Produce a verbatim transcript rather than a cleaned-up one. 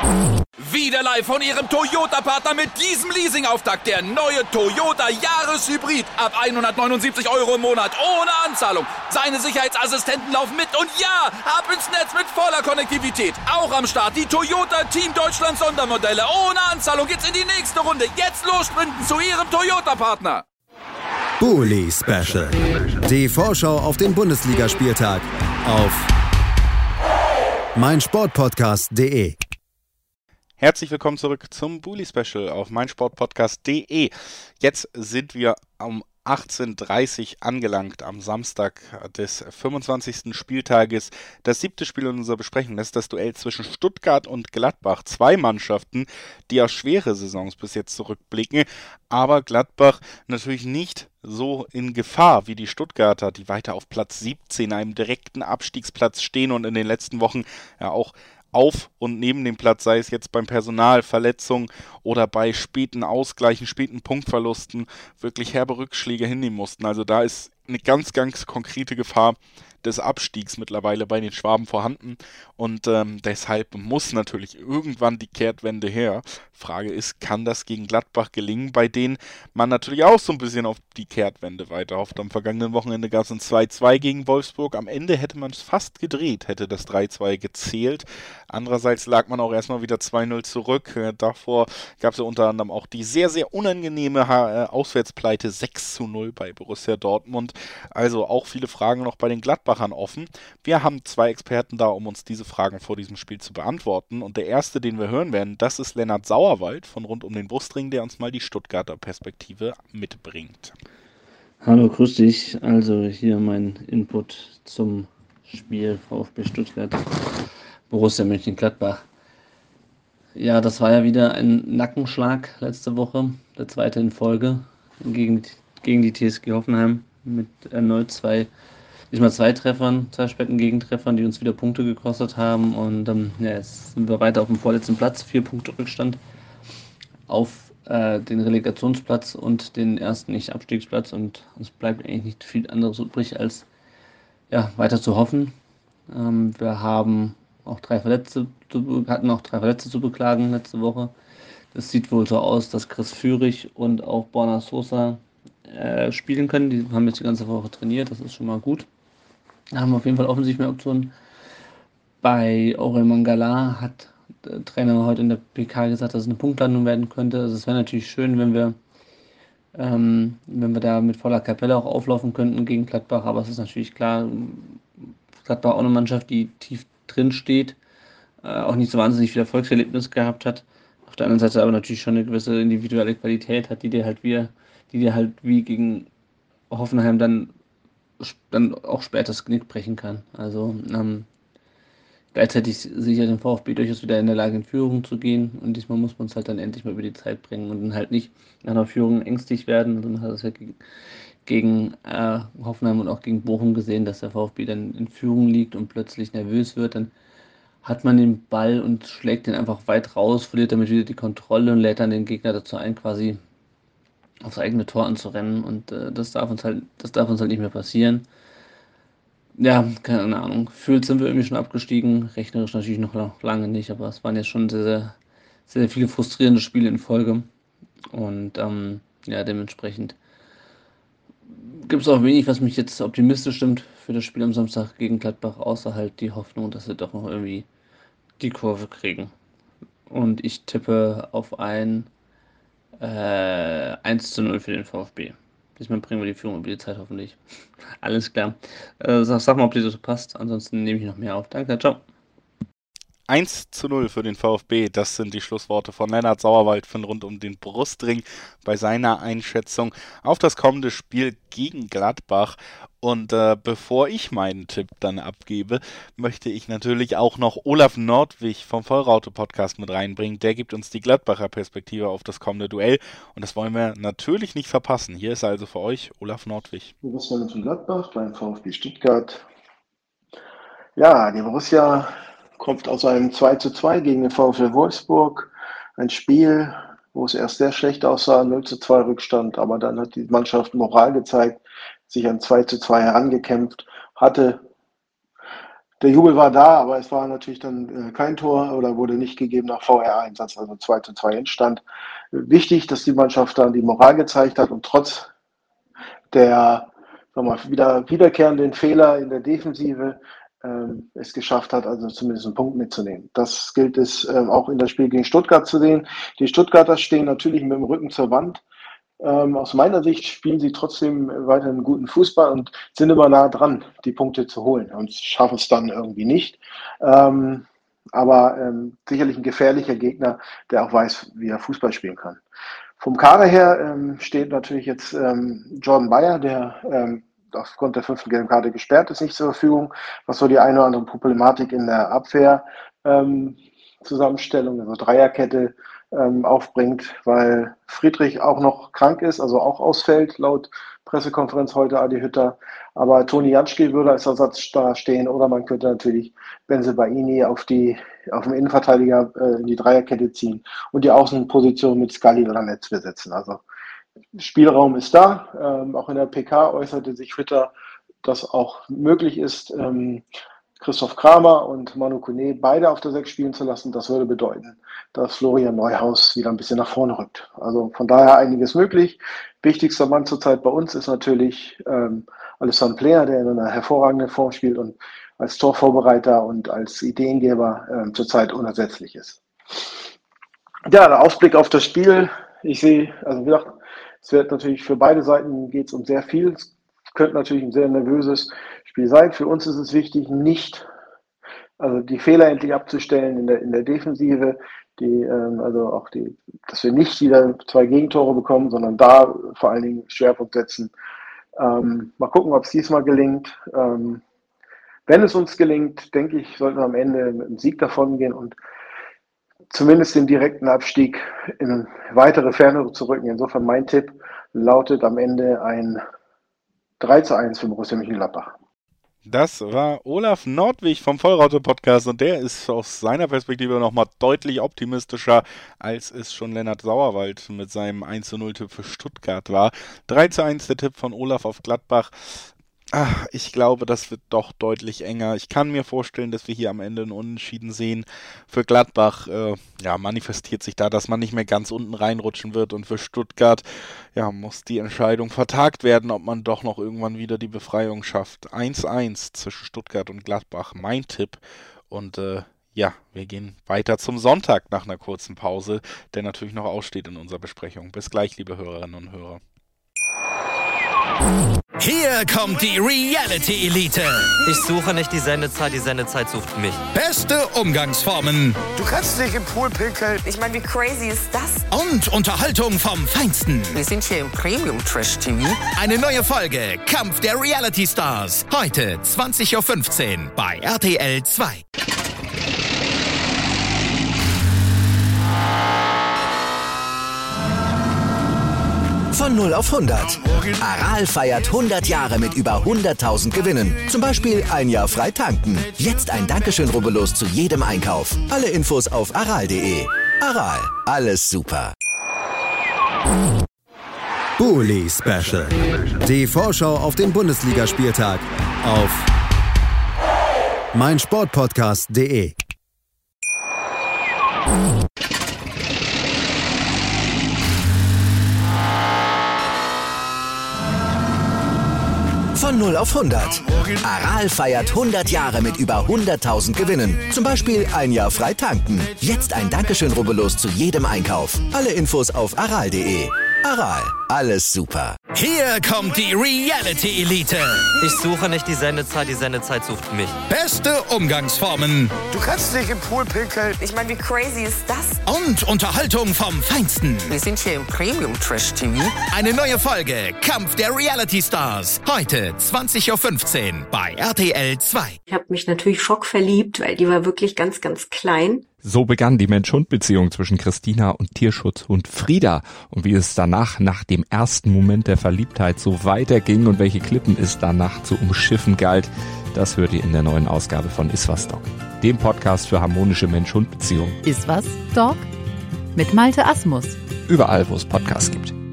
Wieder live von Ihrem Toyota-Partner mit diesem Leasing-Auftakt. Der neue Toyota Jahreshybrid. Ab hundertneunundsiebzig Euro im Monat. Ohne Anzahlung. Seine Sicherheitsassistenten laufen mit. Und ja, ab ins Netz mit voller Konnektivität. Auch am Start die Toyota Team Deutschland Sondermodelle. Ohne Anzahlung geht's in die nächste Runde. Jetzt los sprinten zu Ihrem Toyota-Partner. Bully Special. Die Vorschau auf den Bundesligaspieltag auf meinsportpodcast punkt de. Herzlich willkommen zurück zum Bully Special auf meinsportpodcast punkt de. Jetzt sind wir um achtzehn Uhr dreißig angelangt am Samstag des fünfundzwanzigsten Spieltages. Das siebte Spiel in unserer Besprechung, das ist das Duell zwischen Stuttgart und Gladbach. Zwei Mannschaften, die auf schwere Saisons bis jetzt zurückblicken, aber Gladbach natürlich nicht so in Gefahr wie die Stuttgarter, die weiter auf Platz siebzehn, einem direkten Abstiegsplatz stehen und in den letzten Wochen ja auch auf und neben dem Platz, sei es jetzt beim Personal, Verletzungen oder bei späten Ausgleichen, späten Punktverlusten, wirklich herbe Rückschläge hinnehmen mussten. Also da ist eine ganz, ganz konkrete Gefahr des Abstiegs mittlerweile bei den Schwaben vorhanden und ähm, deshalb muss natürlich irgendwann die Kehrtwende her. Frage ist, kann das gegen Gladbach gelingen, bei denen man natürlich auch so ein bisschen auf die Kehrtwende weiter hofft. Am vergangenen Wochenende gab es ein zwei zwei gegen Wolfsburg. Am Ende hätte man es fast gedreht, hätte das drei zwei gezählt. Andererseits lag man auch erstmal wieder zwei null zurück. Äh, davor gab es ja unter anderem auch die sehr, sehr unangenehme äh, Auswärtspleite sechs zu null bei Borussia Dortmund. Also auch viele Fragen noch bei den Gladbachern offen. Wir haben zwei Experten da, um uns diese Fragen vor diesem Spiel zu beantworten. Und der erste, den wir hören werden, das ist Lennart Sauerwald von rund um den Brustring, der uns mal die Stuttgarter Perspektive mitbringt. Hallo, grüß dich. Also hier mein Input zum Spiel VfB Stuttgart, Borussia Mönchengladbach. Ja, das war ja wieder ein Nackenschlag letzte Woche, der zweite in Folge gegen, gegen die T S G Hoffenheim mit erneut zwei nicht mal zwei Treffern, zwei späten Gegentreffern, die uns wieder Punkte gekostet haben. Und ähm, ja, jetzt sind wir weiter auf dem vorletzten Platz, vier Punkte Rückstand auf äh, den Relegationsplatz und den ersten Nicht-Abstiegsplatz. Und es bleibt eigentlich nicht viel anderes übrig, als ja, weiter zu hoffen. Ähm, wir haben auch drei Verletzte, hatten auch drei Verletzte zu beklagen letzte Woche. Es sieht wohl so aus, dass Chris Führig und auch Borna Sosa äh, spielen können. Die haben jetzt die ganze Woche trainiert, das ist schon mal gut. Da haben wir auf jeden Fall offensiv mehr Optionen. Bei Aurel Mangala hat der Trainer heute in der P K gesagt, dass es eine Punktlandung werden könnte. Also es wäre natürlich schön, wenn wir, ähm, wenn wir da mit voller Kapelle auch auflaufen könnten gegen Gladbach. Aber es ist natürlich klar, Gladbach auch eine Mannschaft, die tief drin steht, äh, auch nicht so wahnsinnig viel Erfolgserlebnis gehabt hat. Auf der anderen Seite aber natürlich schon eine gewisse individuelle Qualität hat, die dir halt wie, die dir halt wie gegen Hoffenheim dann dann auch später das Knick brechen kann. Also ähm, gleichzeitig sicher den VfB durchaus wieder in der Lage, in Führung zu gehen. Und diesmal muss man es halt dann endlich mal über die Zeit bringen und dann halt nicht nach einer Führung ängstlich werden. Also man hat es ja gegen, gegen äh, Hoffenheim und auch gegen Bochum gesehen, dass der VfB dann in Führung liegt und plötzlich nervös wird. Dann hat man den Ball und schlägt den einfach weit raus, verliert damit wieder die Kontrolle und lädt dann den Gegner dazu ein, quasi aufs eigene Tor anzurennen, und äh, das darf uns halt, das darf uns halt nicht mehr passieren. Ja, keine Ahnung. Gefühlt sind wir irgendwie schon abgestiegen, rechnerisch natürlich noch lange nicht, aber es waren jetzt schon sehr, sehr, sehr viele frustrierende Spiele in Folge. Und ähm, ja, dementsprechend gibt es auch wenig, was mich jetzt optimistisch stimmt für das Spiel am Samstag gegen Gladbach, außer halt die Hoffnung, dass wir doch noch irgendwie die Kurve kriegen. Und ich tippe auf ein Äh, eins zu null für den VfB. Diesmal bringen wir die Führung über die Zeit hoffentlich. Alles klar. Äh, sag, sag mal, ob dir das so passt. Ansonsten nehme ich noch mehr auf. Danke, ciao. eins zu null für den VfB, das sind die Schlussworte von Lennart Sauerwald von rund um den Brustring bei seiner Einschätzung auf das kommende Spiel gegen Gladbach. Und äh, bevor ich meinen Tipp dann abgebe, möchte ich natürlich auch noch Olaf Nordwig vom Vollraute-Podcast mit reinbringen. Der gibt uns die Gladbacher Perspektive auf das kommende Duell und das wollen wir natürlich nicht verpassen. Hier ist also für euch Olaf Nordwig. Borussia Mönchengladbach beim VfB Stuttgart. Ja, die Borussia kommt aus einem zwei zu zwei gegen den VfL Wolfsburg. Ein Spiel, wo es erst sehr schlecht aussah, null zu zwei Rückstand, aber dann hat die Mannschaft Moral gezeigt, sich an zwei zu zwei herangekämpft, hatte der Jubel war da, aber es war natürlich dann äh, kein Tor oder wurde nicht gegeben nach V R Einsatz, also zwei zu zwei Endstand. Wichtig, dass die Mannschaft dann die Moral gezeigt hat und trotz der sag mal, wieder wiederkehrenden Fehler in der Defensive ähm, es geschafft hat, also zumindest einen Punkt mitzunehmen. Das gilt es ähm, auch in das Spiel gegen Stuttgart zu sehen. Die Stuttgarter stehen natürlich mit dem Rücken zur Wand. Ähm, aus meiner Sicht spielen sie trotzdem weiterhin guten Fußball und sind immer nah dran, die Punkte zu holen und schaffen es dann irgendwie nicht. Ähm, aber ähm, sicherlich ein gefährlicher Gegner, der auch weiß, wie er Fußball spielen kann. Vom Kader her ähm, steht natürlich jetzt ähm, Jordan Bayer, der ähm, aufgrund der fünften gelben Karte gesperrt ist, nicht zur Verfügung, was so die eine oder andere Problematik in der Abwehr ähm, Zusammenstellung, also Dreierkette ähm, aufbringt, weil Friedrich auch noch krank ist, also auch ausfällt, laut Pressekonferenz heute Adi Hütter. Aber Toni Janschke würde als Ersatz da stehen oder man könnte natürlich Bensebaini auf die auf den Innenverteidiger äh, in die Dreierkette ziehen und die Außenposition mit Scully oder Netz besetzen. Also Spielraum ist da. Ähm, auch in der P K äußerte sich Hütter, dass auch möglich ist, ähm, Christoph Kramer und Manu Kone beide auf der sechs spielen zu lassen. Das würde bedeuten, dass Florian Neuhaus wieder ein bisschen nach vorne rückt. Also von daher einiges möglich. Wichtigster Mann zurzeit bei uns ist natürlich ähm, Alessandro Player, der in einer hervorragenden Form spielt und als Torvorbereiter und als Ideengeber ähm, zurzeit unersetzlich ist. Ja, der Ausblick auf das Spiel. Ich sehe, also wie gesagt, es wird natürlich für beide Seiten geht es um sehr viel. Es könnte natürlich ein sehr nervöses Spiel sein. Für uns ist es wichtig, nicht, also die Fehler endlich abzustellen in der, in der Defensive, die, ähm, also auch die, dass wir nicht wieder zwei Gegentore bekommen, sondern da vor allen Dingen Schwerpunkt setzen. Ähm, mal gucken, ob es diesmal gelingt. Ähm, wenn es uns gelingt, denke ich, sollten wir am Ende mit einem Sieg davon gehen und zumindest den direkten Abstieg in weitere Ferne zu rücken. Insofern mein Tipp lautet am Ende ein drei zu eins für Borussia Mönchengladbach. Das war Olaf Nordwig vom Vollraute-Podcast und der ist aus seiner Perspektive nochmal deutlich optimistischer, als es schon Lennart Sauerwald mit seinem eins zu null Tipp für Stuttgart war. drei zu eins der Tipp von Olaf auf Gladbach. Ach, ich glaube, das wird doch deutlich enger. Ich kann mir vorstellen, dass wir hier am Ende einen Unentschieden sehen. Für Gladbach äh, ja, manifestiert sich da, dass man nicht mehr ganz unten reinrutschen wird. Und für Stuttgart ja, muss die Entscheidung vertagt werden, ob man doch noch irgendwann wieder die Befreiung schafft. eins zu eins zwischen Stuttgart und Gladbach, mein Tipp. Und äh, ja, wir gehen weiter zum Sonntag nach einer kurzen Pause, der natürlich noch aussteht in unserer Besprechung. Bis gleich, liebe Hörerinnen und Hörer. Hier kommt die Reality-Elite. Ich suche nicht die Sendezeit, die Sendezeit sucht mich. Beste Umgangsformen. Du kannst nicht im Pool pinkeln. Ich meine, wie crazy ist das? Und Unterhaltung vom Feinsten. Wir sind hier im Premium-Trash-T V. Eine neue Folge Kampf der Reality-Stars. Heute zwanzig Uhr fünfzehn bei R T L zwei. Von null auf hundert. Aral feiert hundert Jahre mit über hunderttausend Gewinnen. Zum Beispiel ein Jahr frei tanken. Jetzt ein Dankeschön, rubbellos zu jedem Einkauf. Alle Infos auf aral punkt de. Aral, alles super. Bully Special. Die Vorschau auf den Bundesligaspieltag auf meinsportpodcast punkt de. Von null auf hundert. Aral feiert hundert Jahre mit über hunderttausend Gewinnen. Zum Beispiel ein Jahr frei tanken. Jetzt ein Dankeschön, rubbellos zu jedem Einkauf. Alle Infos auf aral punkt de. Aral, alles super. Hier kommt die Reality-Elite. Ich suche nicht die Sendezeit, die Sendezeit sucht mich. Beste Umgangsformen. Du kannst nicht im Pool pinkeln. Ich meine, wie crazy ist das? Und Unterhaltung vom Feinsten. Wir sind hier im Premium-Trash-T V. Eine neue Folge Kampf der Reality-Stars. Heute zwanzig Uhr fünfzehn bei R T L zwei. Ich habe mich natürlich schockverliebt, weil die war wirklich ganz, ganz klein. So begann die Mensch-Hund-Beziehung zwischen Christina und Tierschutzhund Frieda. Und wie es danach, nach dem ersten Moment der Verliebtheit, so weiterging und welche Klippen es danach zu umschiffen galt, das hört ihr in der neuen Ausgabe von Iswas Dog, dem Podcast für harmonische Mensch-Hund-Beziehungen. Iswas Dog? Mit Malte Asmus. Überall, wo es Podcasts gibt.